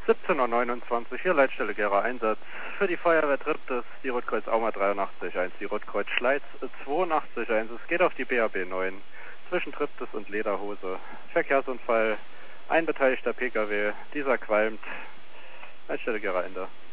17:29 Uhr, hier Leitstelle Gera Einsatz. Für die Feuerwehr Triptis, die Rotkreuz Auma 83.1, die Rotkreuz Schleiz 82.1. Es geht auf die BAB 9 zwischen Triptis und Lederhose. Verkehrsunfall, ein beteiligter Pkw, dieser qualmt. Leitstelle Gera Ende.